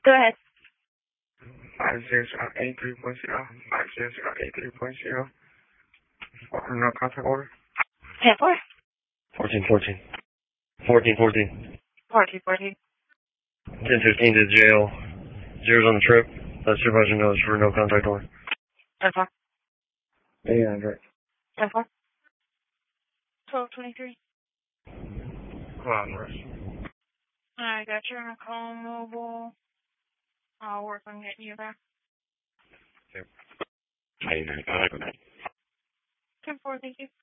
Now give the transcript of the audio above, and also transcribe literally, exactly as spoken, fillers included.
Go ahead. five zero zero eight three point zero. five zero zero eight three point zero. No contact order. ten four. fourteen fourteen. fourteen fourteen. fourteen fourteen. ten fifteen to jail. Zero's on the trip. That's supervisor knows for no contact order. ten four. eight hundred. ten four. twelve twenty-three. Come on, Russ. I got you on a call mobile. I'll work on getting you back. Okay. I, I, I, ten four, thank you.